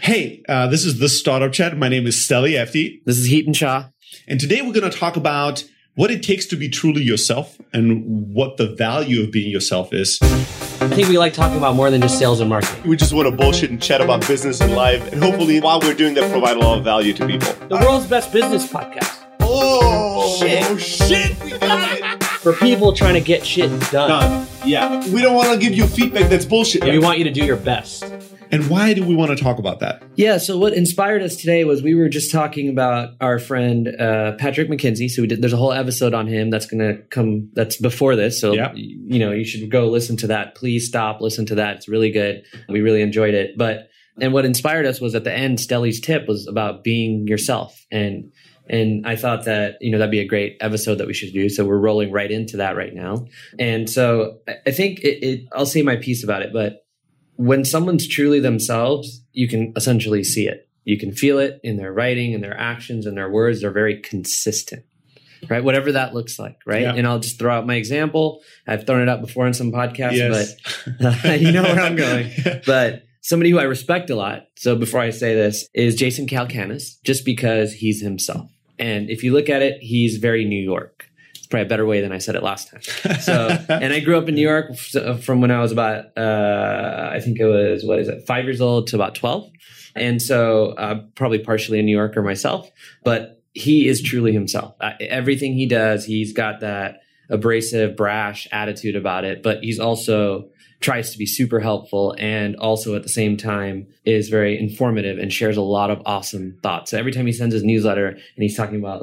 Hey, this is The Startup Chat. My name is Steli Efti. This is Heaton Shah. And today we're going to talk about what it takes to be truly yourself and what the value of being yourself is. I think we like talking about more than just sales and marketing. We just want to bullshit and chat about business and life. And hopefully while we're doing that, provide a lot of value to people. The world's best business podcast. Oh, shit. We got it. For people trying to get shit done. Yeah. We don't want to give you feedback that's bullshit. We want you to do your best. And why do we want to talk about that? Yeah, so what inspired us today was we were just talking about our friend Patrick McKenzie. So there's a whole episode on him that's going to come, that's before this. So, you should go listen to that. Please stop, listen to that. It's really good. We really enjoyed it. And what inspired us was at the end, Steli's tip was about being yourself. And I thought that, that'd be a great episode that we should do. So we're rolling right into that right now. And so I think I'll say my piece about it, but when someone's truly themselves, you can essentially see it. You can feel it in their writing and their actions and their words. They're very consistent, right? Whatever that looks like, right? Yeah. And I'll just throw out my example. I've thrown it out before in some podcasts, yes. But you know where I'm going. But somebody who I respect a lot, so before I say this, is Jason Calacanis, just because he's himself. And if you look at it, he's very New York. It's probably a better way than I said it last time. So, and I grew up in New York from when I was about, I think it was, 5 years old to about 12. And so probably partially a New Yorker myself, but he is truly himself. Everything he does, he's got that abrasive, brash attitude about it, but he's also tries to be super helpful and also at the same time is very informative and shares a lot of awesome thoughts. So every time he sends his newsletter and he's talking about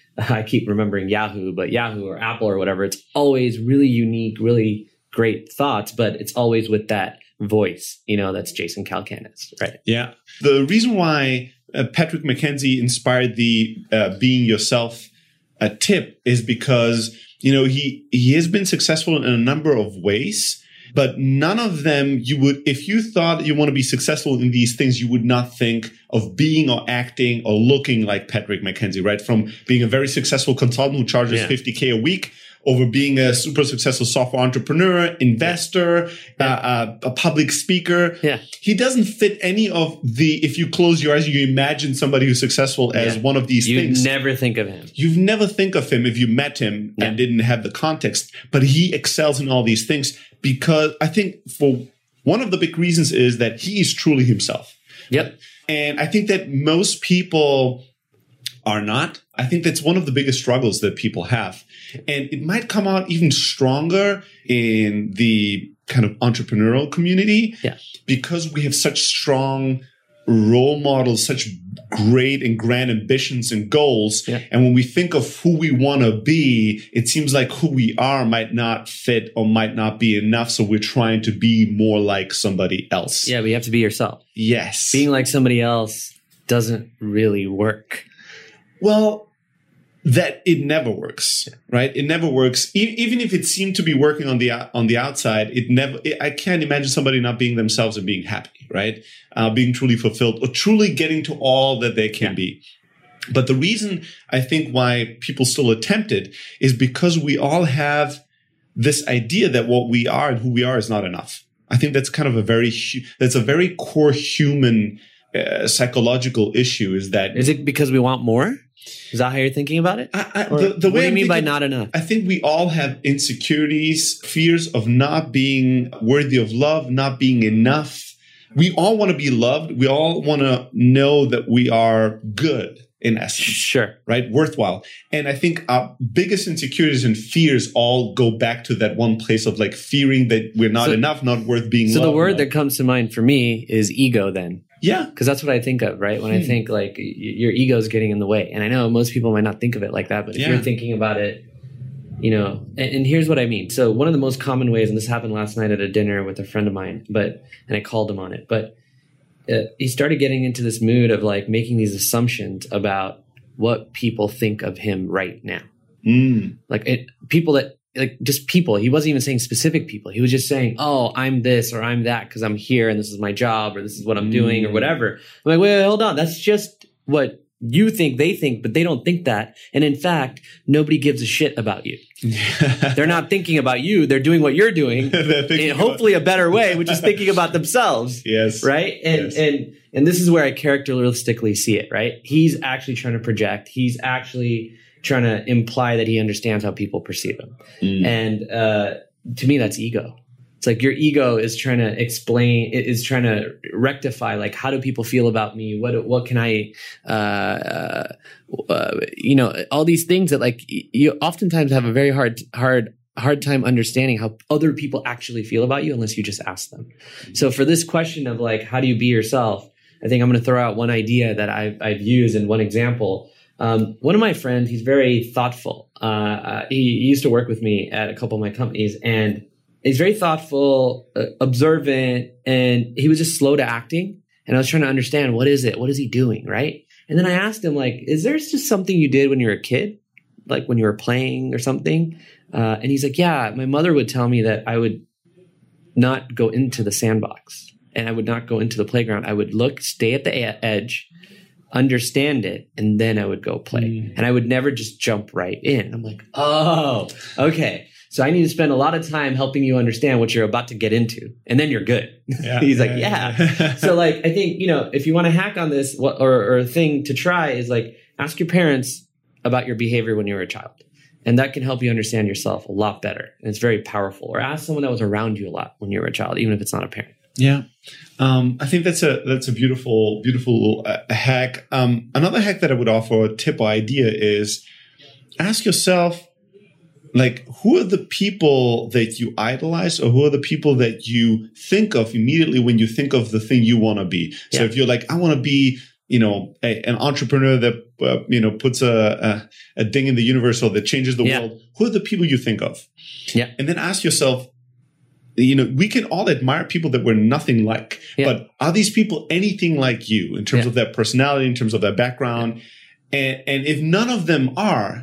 I keep remembering Yahoo, but Yahoo or Apple or whatever, it's always really unique, really great thoughts, but it's always with that voice, that's Jason Calacanis, right? Yeah. The reason why Patrick McKenzie inspired the being yourself tip is because, he has been successful in a number of ways, but none of them if you thought you want to be successful in these things, you would not think of being or acting or looking like Patrick McKenzie, right? From being a very successful consultant who charges $50K a week over being a super successful software entrepreneur, investor, a public speaker. Yeah. He doesn't fit any of if you close your eyes, you imagine somebody who's successful as one of these things. You never think of him. You've never think of him if you met him and didn't have the context, but he excels in all these things because I think for one of the big reasons is that he is truly himself. Yep. And I think that most people are not. I think that's one of the biggest struggles that people have. And it might come out even stronger in the kind of entrepreneurial community because we have such strong role models, such great and grand ambitions and goals. Yeah. And when we think of who we want to be, it seems like who we are might not fit or might not be enough. So we're trying to be more like somebody else. Yeah, but you have to be yourself. Yes. Being like somebody else doesn't really work. Well, that it never works, right? It never works. Even if it seemed to be working on the outside, I can't imagine somebody not being themselves and being happy, right? Being truly fulfilled or truly getting to all that they can be. But the reason I think why people still attempt it is because we all have this idea that what we are and who we are is not enough. I think that's kind of a very core human psychological issue. Is it because we want more? Is that how you're thinking about it? What do you mean by not enough? I think we all have insecurities, fears of not being worthy of love, not being enough. We all want to be loved. We all want to know that we are good in essence. Sure. Right? Worthwhile. And I think our biggest insecurities and fears all go back to that one place of fearing that we're not enough, not worth being loved. So the word that comes to mind for me is ego then. Yeah. Because that's what I think of, right? When I think your ego is getting in the way. And I know most people might not think of it like that, but if you're thinking about it, and here's what I mean. So one of the most common ways, and this happened last night at a dinner with a friend of mine, and I called him on it, but he started getting into this mood of making these assumptions about what people think of him right now. People. He wasn't even saying specific people. He was just saying, oh, I'm this or I'm that because I'm here and this is my job or this is what I'm doing or whatever. I'm like, wait, hold on. That's just what you think they think, but they don't think that. And in fact, nobody gives a shit about you. They're not thinking about you. They're doing what you're doing in hopefully a better way, which is thinking about themselves. Yes. Right. And this is where I characteristically see it, right? He's actually trying to project. He's actually trying to imply that he understands how people perceive him. And to me, that's ego. It's like your ego is trying to explain, is trying to rectify, like, how do people feel about me? What can I, all these things that, like, you oftentimes have a very hard time understanding how other people actually feel about you unless you just ask them. So for this question of, like, how do you be yourself? I think I'm going to throw out one idea that I've used in one example. One of my friends, he's very thoughtful. He used to work with me at a couple of my companies, and he's very thoughtful, observant, and he was just slow to acting. And I was trying to understand, what is it? What is he doing? Right. And then I asked him, like, is there just something you did when you were a kid? Like when you were playing or something? And he's like, yeah, my mother would tell me that I would not go into the sandbox and I would not go into the playground. I would stay at the edge, understand it, and then I would go play. And I would never just jump right in. I'm like, oh, okay. So I need to spend a lot of time helping you understand what you're about to get into, and then you're good. Yeah, he's like, yeah. So, like, I think, if you want to hack on this, or a thing to try is, like, ask your parents about your behavior when you were a child. And that can help you understand yourself a lot better. And it's very powerful. Or ask someone that was around you a lot when you were a child, even if it's not a parent. Yeah. I think that's a beautiful, beautiful hack. Another hack that I would offer, a tip or idea, is ask yourself, like, who are the people that you idolize, or who are the people that you think of immediately when you think of the thing you want to be? So if you're like, I want to be, an entrepreneur that, puts a ding in the universe or that changes the world, who are the people you think of? Yeah. And then ask yourself, we can all admire people that we're nothing like, but are these people anything like you in terms of their personality, in terms of their background? And if none of them are,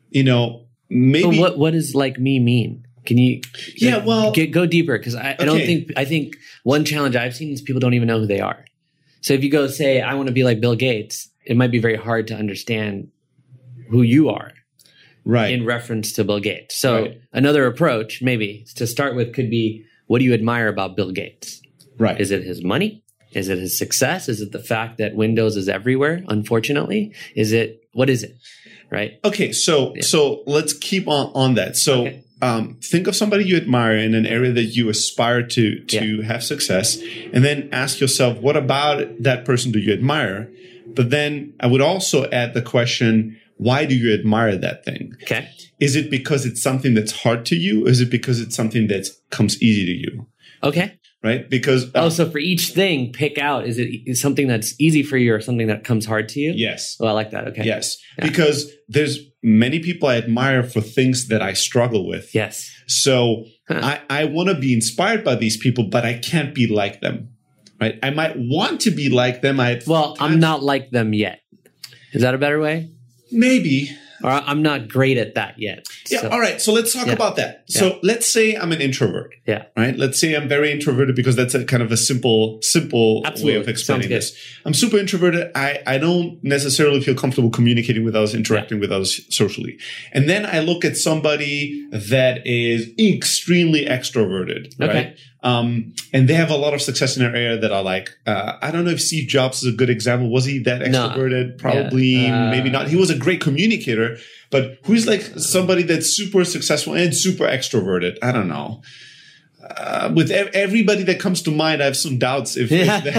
maybe. But what does like me mean? Can you go deeper? Because I think one challenge I've seen is people don't even know who they are. So if you go say, I want to be like Bill Gates, it might be very hard to understand who you are. Right. In reference to Bill Gates. So another approach maybe to start with could be, what do you admire about Bill Gates? Right. Is it his money? Is it his success? Is it the fact that Windows is everywhere, unfortunately? What is it? Right. Okay. So let's keep on that. So think of somebody you admire in an area that you aspire to have success, and then ask yourself, what about that person do you admire? But then I would also add the question, why do you admire that thing? Okay. Is it because it's something that's hard to you? Or is it because it's something that comes easy to you? Okay. Right? Because so for each thing, pick out, is it something that's easy for you or something that comes hard to you? Yes. Oh, I like that. Okay. Yes. Yeah. Because there's many people I admire for things that I struggle with. Yes. So I want to be inspired by these people, but I can't be like them. Right? I might want to be like them. I'm not like them yet. Is that a better way? Maybe. Or I'm not great at that yet. Yeah. So. All right. So let's talk about that. Yeah. So let's say I'm an introvert. Yeah. Right. Let's say I'm very introverted, because that's a kind of a simple way of explaining this. I'm super introverted. I don't necessarily feel comfortable communicating with others, interacting with others socially. And then I look at somebody that is extremely extroverted. Right. Okay. And they have a lot of success in their area that are like, I don't know if Steve Jobs is a good example. Was he that extroverted? No. Probably, maybe not. He was a great communicator, but who's like somebody that's super successful and super extroverted? I don't know. With everybody that comes to mind, I have some doubts if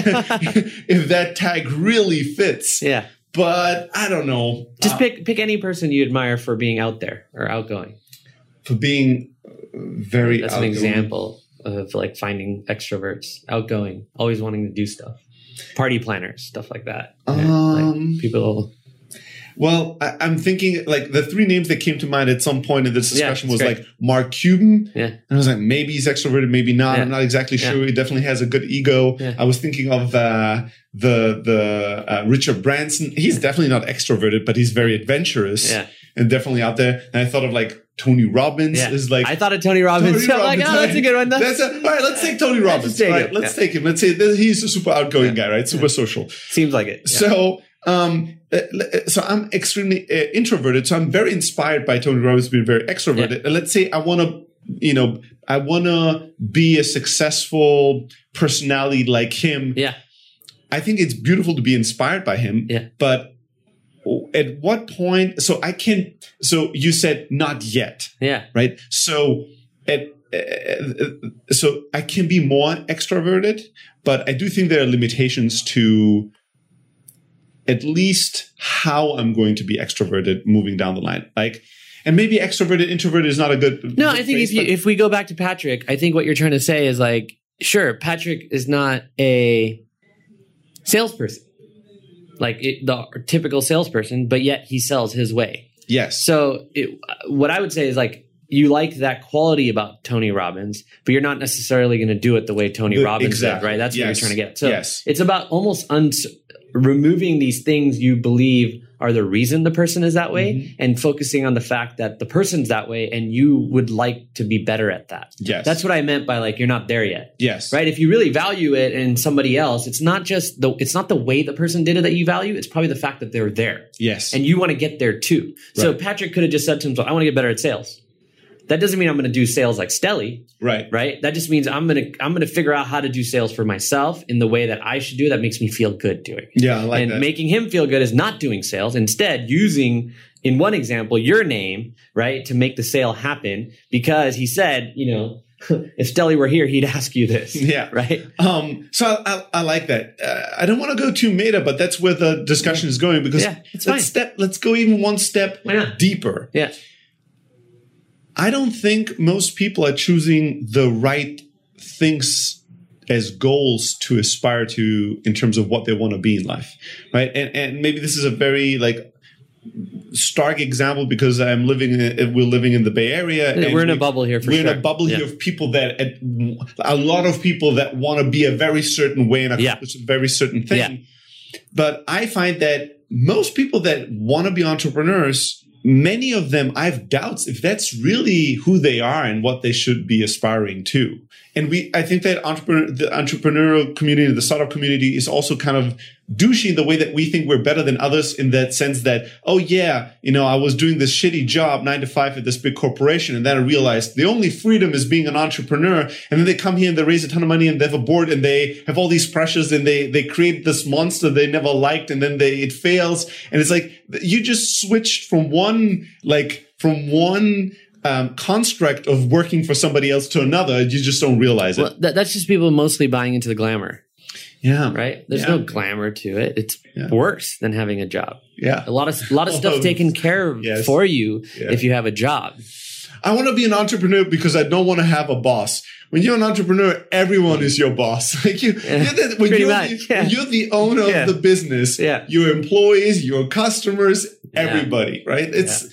that tag really fits. Yeah. But I don't know. Just pick any person you admire for being out there or outgoing. For being very That's outgoing. An example of like finding extroverts, outgoing, always wanting to do stuff, party planners, stuff like that. Like people. Well, I'm thinking like the three names that came to mind at some point in this discussion was like Mark Cuban. Yeah. And I was like, maybe he's extroverted, maybe not. Yeah. I'm not exactly sure. He definitely has a good ego. Yeah. I was thinking of the Richard Branson. He's definitely not extroverted, but he's very adventurous and definitely out there. And I thought of like Tony Robbins is like. I thought of Tony Robbins. I'm like, oh, that's a good one. All right, let's take Tony Robbins. Let's take him. Let's say he's a super outgoing guy, right? Super social. Seems like it. Yeah. So So I'm extremely introverted. So I'm very inspired by Tony Robbins being very extroverted. Yeah. Let's say I want to be a successful personality like him. Yeah. I think it's beautiful to be inspired by him. Yeah. But at what point? So you said not yet. Yeah. Right. So so I can be more extroverted, but I do think there are limitations to at least how I'm going to be extroverted moving down the line. Like, and maybe extroverted, introverted is not a good. No, I think if we go back to Patrick, I think what you're trying to say is like, sure, Patrick is not a salesperson, like the typical salesperson, but yet he sells his way. Yes. So what I would say is like, you like that quality about Tony Robbins, but you're not necessarily going to do it the way Tony Robbins did, right? That's what you're trying to get. So it's about almost removing these things you believe are the reason the person is that way, and focusing on the fact that the person's that way and you would like to be better at that. Yes. That's what I meant by like, you're not there yet. Yes. Right? If you really value it in somebody else, it's not the way the person did it that you value. It's probably the fact that they're there. Yes. And you want to get there too. So Patrick could have just said to himself, I want to get better at sales. That doesn't mean I'm going to do sales like Stelly. Right. That just means I'm going to figure out how to do sales for myself in the way that I should do it. That makes me feel good doing it. Yeah, I like that. And making him feel good is not doing sales. Instead, using, in one example, your name, right, to make the sale happen, because he said, if Stelly were here, he'd ask you this. Yeah. Right. So I like that. I don't want to go too meta, but that's where the discussion is going, because let's go even one step deeper. Yeah. I don't think most people are choosing the right things as goals to aspire to in terms of what they want to be in life, right? And maybe this is a very like stark example because we're living in the Bay Area. And we're in a bubble here for sure. We're in a bubble here of people a lot of people that want to be a very certain way and accomplish a very certain thing. Yeah. But I find that most people that want to be entrepreneurs, many of them, I have doubts if that's really who they are and what they should be aspiring to. And I think that the entrepreneurial community, the startup community is also kind of douchey in the way that we think we're better than others, in that sense that, oh yeah, I was doing this shitty job 9 to 5 at this big corporation. And then I realized the only freedom is being an entrepreneur. And then they come here and they raise a ton of money and they have a board and they have all these pressures and they create this monster they never liked. And then it fails. And it's like, you just switched from one construct of working for somebody else to another. You just don't realize it. Well, that's just people mostly buying into the glamour. Yeah. Right? There's no glamour to it. It's worse than having a job. Yeah. A lot of stuff taken care of for you if you have a job. I want to be an entrepreneur because I don't want to have a boss. When you're an entrepreneur, everyone is your boss. Like you're the owner of the business, your employees, your customers, everybody, right?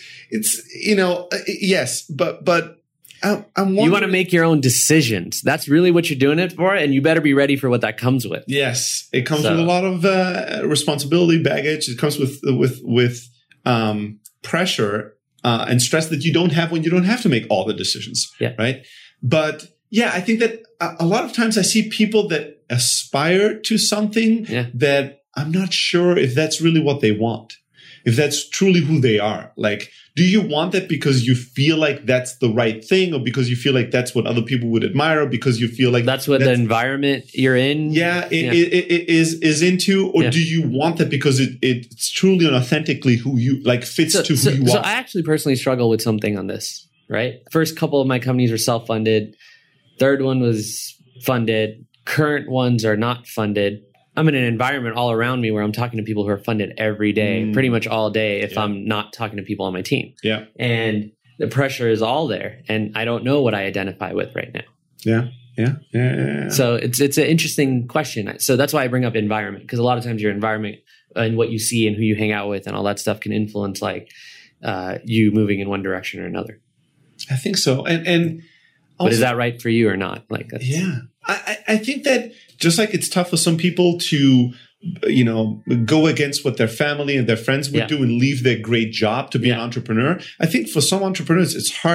Yes, but I'm wondering, you want to make your own decisions. That's really what you're doing it for, and you better be ready for what that comes with. Yes, it comes with a lot of responsibility, baggage. It comes with pressure and stress that you don't have when you don't have to make all the decisions. Yeah. Right. But yeah, I think that a lot of times I see people that aspire to something that I'm not sure if that's really what they want. If that's truly who they are. Like, do you want that because you feel like that's the right thing, or because you feel like that's what other people would admire, or because you feel like that's what the environment you're in? It is into, or do you want that because it's truly and authentically who you like fits to who you are? So I actually personally struggle with something on this, right? First couple of my companies were self-funded. Third one was funded. Current ones are not funded. I'm in an environment all around me where I'm talking to people who are funded every day, pretty much all day, if I'm not talking to people on my team. Yeah. And the pressure is all there. And I don't know what I identify with right now. Yeah. So it's an interesting question. So that's why I bring up environment, because a lot of times your environment and what you see and who you hang out with and all that stuff can influence like you moving in one direction or another. I think so. And also, but is that right for you or not? Like, I think that just like it's tough for some people to, go against what their family and their friends would do and leave their great job to be an entrepreneur. I think for some entrepreneurs, it's hard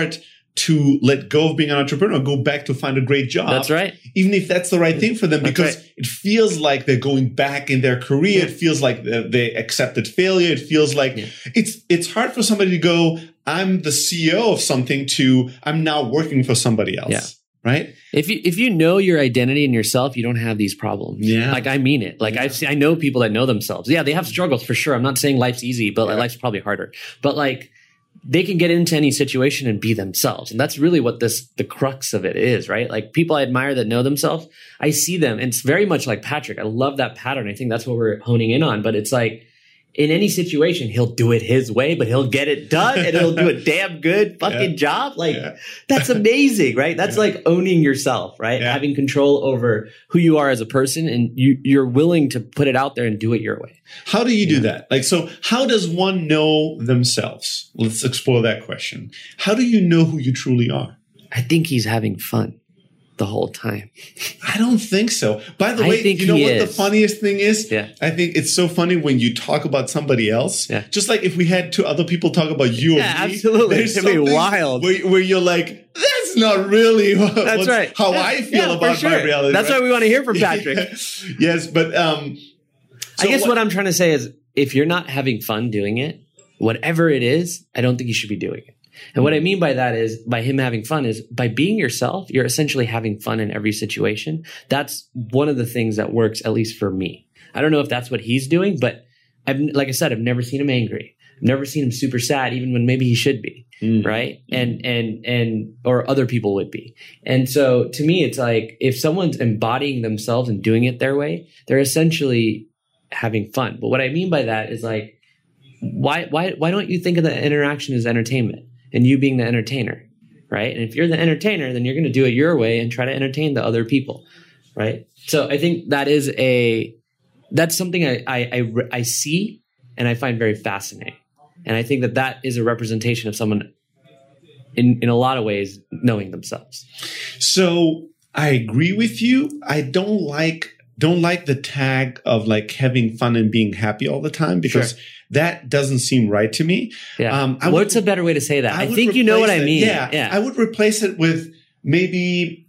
to let go of being an entrepreneur, go back to find a great job. That's right. Even if that's the right thing for them, That's because right. it feels like they're going back in their career. Yeah. It feels like they accepted failure. It feels like Yeah. it's hard for somebody to go, I'm the CEO of something, to I'm now working for somebody else. Yeah. Right? If you know your identity and yourself, you don't have these problems. Yeah. Like I mean it. Like I know people that know themselves. Yeah, they have struggles for sure. I'm not saying life's easy, but life's probably harder. But like they can get into any situation and be themselves. And that's really what the crux of it is, right? Like people I admire that know themselves, I see them. And it's very much like Patrick. I love that pattern. I think that's what we're honing in on. But it's like in any situation, he'll do it his way, but he'll get it done and he'll do a damn good fucking job. Like that's amazing, right? That's like owning yourself, right? Yeah. Having control over who you are as a person, and you're willing to put it out there and do it your way. How do you do that? Like, so how does one know themselves? Let's explore that question. How do you know who you truly are? I think he's having fun the whole time. I don't think so. By the I way, think you know he what the is. funniest thing is? Yeah. I think it's so funny when you talk about somebody else. Yeah. Just like if we had two other people talk about you Yeah, or me. absolutely. There's It'd be something wild. Where you're like, that's not really That's right. how I feel for about my reality. That's right? why we want to hear from Patrick. Yes, but I guess what I'm trying to say is if you're not having fun doing it, whatever it is, I don't think you should be doing it. And what I mean by that is by him having fun is by being yourself, you're essentially having fun in every situation. That's one of the things that works, at least for me. I don't know if that's what he's doing, but like I said, I've never seen him angry. I've never seen him super sad, even when maybe he should be. Right. And, or other people would be. And so to me, it's like if someone's embodying themselves and doing it their way, they're essentially having fun. But what I mean by that is like, why don't you think of the interaction as entertainment and you being the entertainer? Right. And if you're the entertainer, then you're going to do it your way and try to entertain the other people. Right. So I think that's something I see and I find very fascinating. And I think that is a representation of someone in a lot of ways knowing themselves. So I agree with you. I don't like the tag of like having fun and being happy all the time, because that doesn't seem right to me. Yeah. What's a better way to say that? I think you know what I mean. Yeah. I would replace it with maybe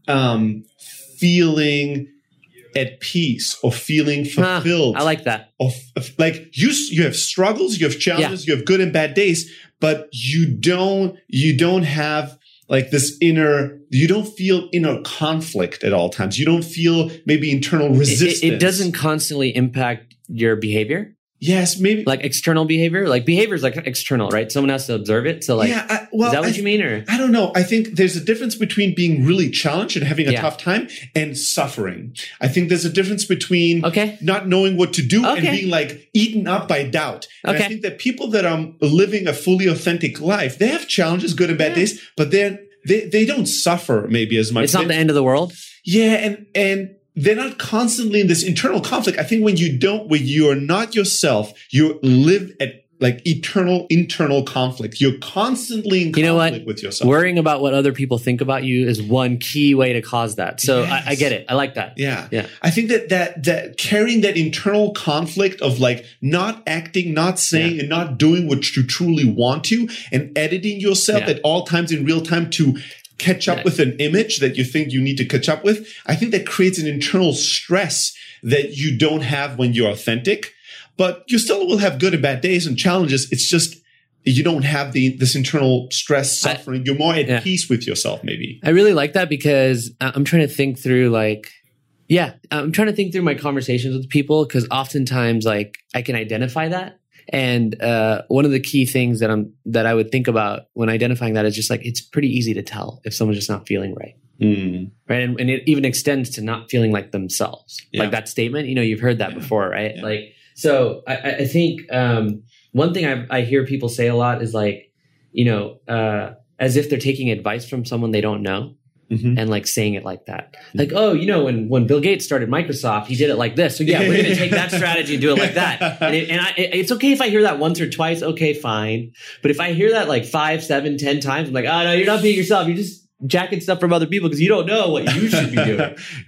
feeling at peace or feeling fulfilled. I like that. Like you have struggles, you have challenges, you have good and bad days, but you don't have like this you don't feel inner conflict at all times. You don't feel maybe internal resistance. It doesn't constantly impact your behavior. Yes, maybe like external behavior. Like behavior is like external, right? Someone has to observe it. So like, is that what you mean? Or I don't know. I think there's a difference between being really challenged and having a tough time and suffering. I think there's a difference between not knowing what to do and being like eaten up by doubt. And I think that people that are living a fully authentic life, they have challenges, good and bad days, but they don't suffer maybe as much. It's not the end of the world. Yeah, and they're not constantly in this internal conflict. I think when you are not yourself, you live at like eternal internal conflict. You're constantly in conflict with yourself. Worrying about what other people think about you is one key way to cause that. So I get it. I like that. Yeah. I think that carrying that internal conflict of like not acting, not saying, and not doing what you truly want to, and editing yourself at all times in real time to catch up with an image that you think you need to catch up with. I think that creates an internal stress that you don't have when you're authentic, but you still will have good and bad days and challenges. It's just you don't have this internal stress, suffering. You're more at peace with yourself, maybe. I really like that because I'm trying to think through I'm trying to think through my conversations with people, because oftentimes like I can identify that. And one of the key things that I would think about when identifying that is just like it's pretty easy to tell if someone's just not feeling right, right? And it even extends to not feeling like themselves, like that statement. You know, you've heard that before, right? Yeah. Like, so I think one thing I hear people say a lot is like, you know, as if they're taking advice from someone they don't know. And like saying it like that, like, oh, you know, when Bill Gates started Microsoft, he did it like this. So yeah, we're going to take that strategy and do it like that. And it's okay if I hear that once or twice. Okay, fine. But if I hear that like 5, 7, 10 times, I'm like, oh no, you're not being yourself. You're just jacking stuff from other people because you don't know what you should be doing.